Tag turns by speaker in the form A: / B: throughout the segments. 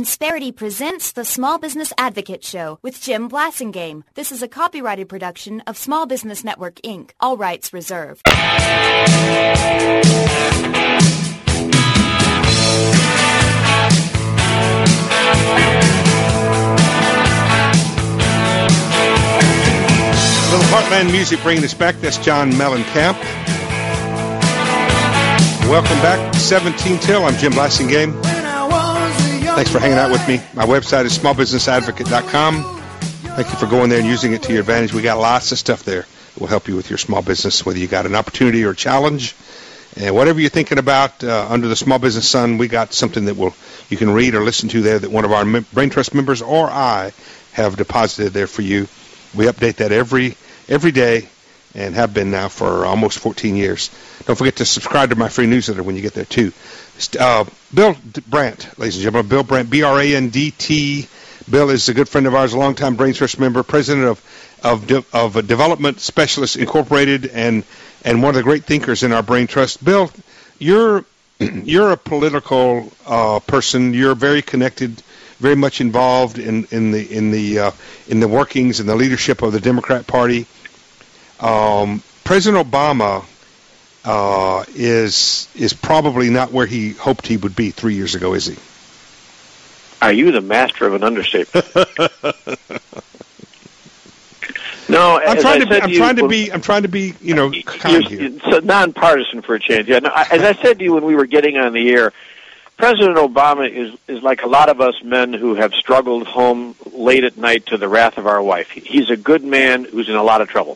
A: Insperity presents the Small Business Advocate Show with Jim Blasingame. This is a copyrighted production of Small Business Network, Inc. All rights reserved.
B: Little Heartland music bringing us back. That's John Mellencamp. Welcome back. 17 till. I'm Jim Blasingame. Thanks for hanging out with me. My website is smallbusinessadvocate.com. Thank you for going there and using it to your advantage. We got lots of stuff there that will help you with your small business, whether you got an opportunity or a challenge. And whatever you're thinking about under the small business sun, we got something that you can read or listen to there that one of our Brain Trust members or I have deposited there for you. We update that every day and have been now for almost 14 years. Don't forget to subscribe to my free newsletter when you get there, too. Bill Brandt, ladies and gentlemen, Bill Brandt, B-R-A-N-D-T. Bill is a good friend of ours, a longtime Brain Trust member, president of Development Specialists Incorporated, and one of the great thinkers in our Brain Trust. Bill, you're a political person. You're very connected, very much involved in the workings and the leadership of the Democrat Party. President Obama is probably not where he hoped he would be 3 years ago, is he?
C: Are you the master of an understatement? No, I'm trying to be, kind here. It's nonpartisan for a change. Yeah, no, as I said to you when we were getting on the air, President Obama is like a lot of us men who have struggled home late at night to the wrath of our wife. He's a good man who's in a lot of trouble.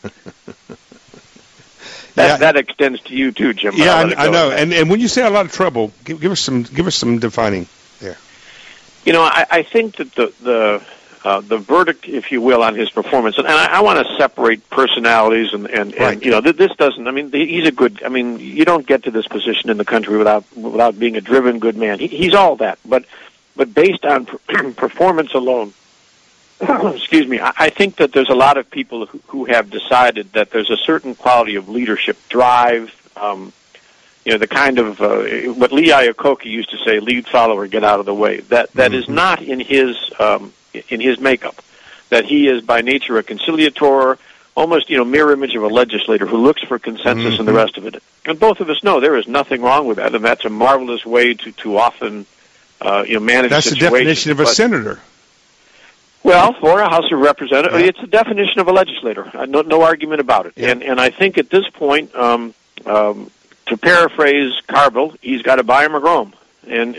C: That extends to you too, Jim.
B: Yeah, I know. And when you say a lot of trouble, give us some defining there.
C: You know, I think that the verdict, if you will, on his performance, and I want to separate personalities and
B: right.
C: You know, this doesn't. I mean, he's a good. I mean, you don't get to this position in the country without being a driven good man. He's all that, but based on performance alone. Excuse me, I think that there's a lot of people who have decided that there's a certain quality of leadership, drive, the kind of what Lee Iacocca used to say, lead, follower, get out of the way. That is not in his makeup. That he is by nature a conciliator, almost mirror image of a legislator who looks for consensus and the rest of it. And both of us know there is nothing wrong with that, and that's a marvelous way to often manage.
B: That's
C: situations.
B: The definition of a senator.
C: Well, or a House of Representatives, it's the definition of a legislator. No argument about it. Yeah. And I think at this point, to paraphrase Carville, he's got to buy him a Rome. And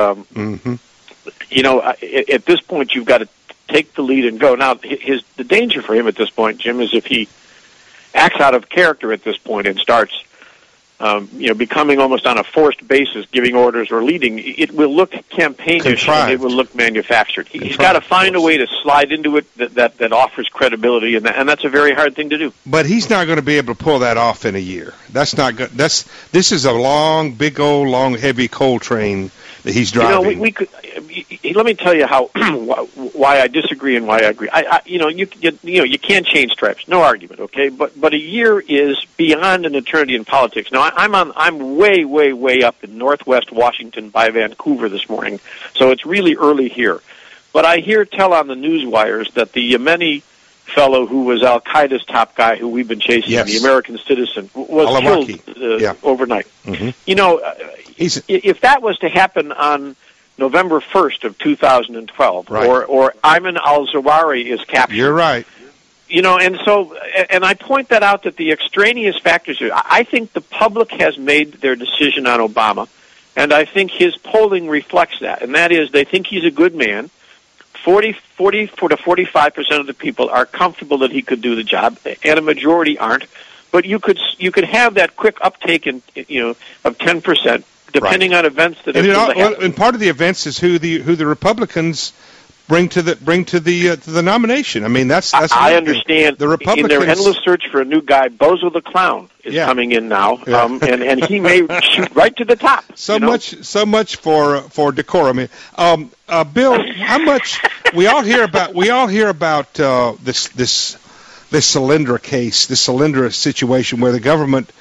C: at this point, you've got to take the lead and go. Now, the danger for him at this point, Jim, is if he acts out of character at this point and starts becoming almost on a forced basis, giving orders or leading, it will look campaignish and it will look manufactured. He's got to find a way to slide into it that offers credibility, and that's a very hard thing to do.
B: But he's not going to be able to pull that off in a year. That's not good. This is a long, big old, long, heavy coal train that he's driving.
C: We could. Let me tell you how why I disagree and why I agree. You can't change stripes, no argument. Okay, but a year is beyond an eternity in politics. Now I'm way up in Northwest Washington by Vancouver this morning, so it's really early here. But I tell on the news wires that the Yemeni fellow who was Al Qaeda's top guy, who we've been chasing, the American citizen, was killed overnight. Mm-hmm. If that was to happen on November 1st of 2012,
B: right.
C: or Ayman al-Zawahiri is captured.
B: You're right.
C: And I point that out that the extraneous factors here, I think the public has made their decision on Obama, and I think his polling reflects that, and that is they think he's a good man. 40 to 45% of the people are comfortable that he could do the job, and a majority aren't. But you could have that quick uptake of 10%. Depending on events that
B: and part of the events is who the Republicans bring to the nomination. I mean, that's
C: I understand.
B: The Republicans,
C: in their endless search for a new guy, Bozo the Clown is coming in now, and he may shoot right to the top.
B: So much for decorum. Bill, how much we all hear about this Solyndra case, this Solyndra situation where the government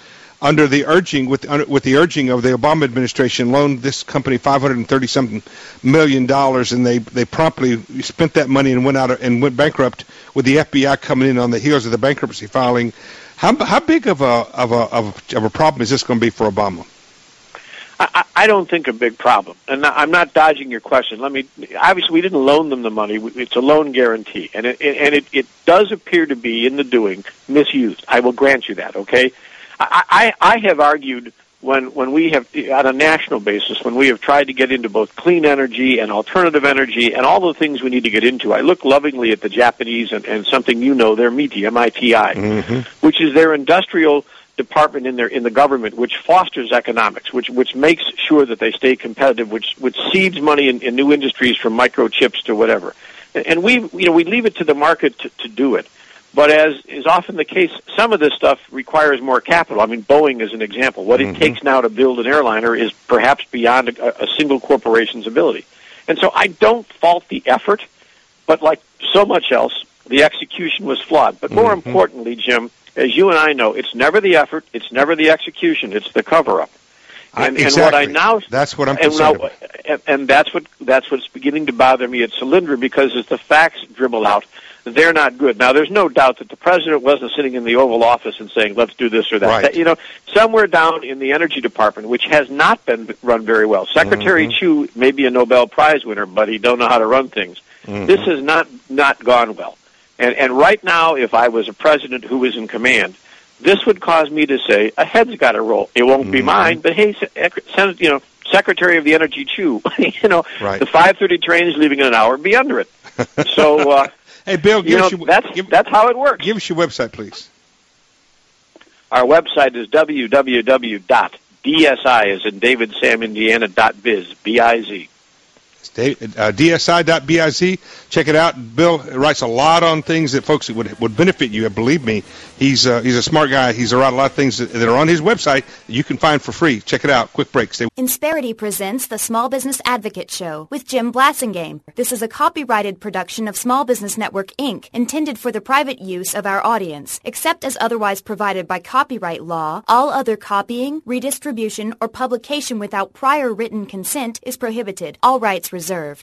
B: under the urging with the urging of the Obama administration, loaned this company $530-something million, and they promptly spent that money and went bankrupt, with the FBI coming in on the heels of the bankruptcy filing. How big of a problem is this going to be for Obama?
C: I don't think a big problem, and I'm not dodging your question. Obviously, we didn't loan them the money. It's a loan guarantee, and it does appear to be, in the doing, misused. I will grant you that. Okay, I have argued when we have, on a national basis, when we have tried to get into both clean energy and alternative energy and all the things we need to get into. I look lovingly at the Japanese and something their MITI, M-I-T-I, which is their industrial department in the government, which fosters economics, which makes sure that they stay competitive, which seeds money in new industries, from microchips to whatever. And we leave it to the market to do it. But as is often the case, some of this stuff requires more capital. I mean, Boeing is an example. What it takes now to build an airliner is perhaps beyond a single corporation's ability. And so I don't fault the effort, but like so much else, the execution was flawed. But more importantly, Jim, as you and I know, it's never the effort, it's never the execution, it's the cover-up.
B: And what I now, that's what I'm concerned about.
C: And that's what's beginning to bother me at Solyndra, because as the facts dribble out, they're not good. Now, there's no doubt that the president wasn't sitting in the Oval Office and saying, let's do this or that.
B: Right.
C: Somewhere down in the Energy Department, which has not been run very well. Secretary Chu may be a Nobel Prize winner, but he don't know how to run things. This has not gone well. And right now, if I was a president who was in command, this would cause me to say, a head's got to roll. It won't be mine, but hey, Secretary of the Energy Chu,
B: right.
C: The 5:30 train is leaving in an hour. Be under it. So,
B: hey, Bill,
C: that's how it works.
B: Give us your website, please.
C: Our website is www.dsi, as in David Sam Indiana, .biz, B-I-Z.
B: DSI.biz. Check it out. Bill writes a lot on things that folks would benefit you. Believe me, he's a smart guy. He's wrote a lot of things that are on his website that you can find for free. Check it out. Quick break.
A: Insperity presents the Small Business Advocate Show with Jim Blassingame. This is a copyrighted production of Small Business Network, Inc., intended for the private use of our audience. Except as otherwise provided by copyright law, all other copying, redistribution, or publication without prior written consent is prohibited. All rights reserved.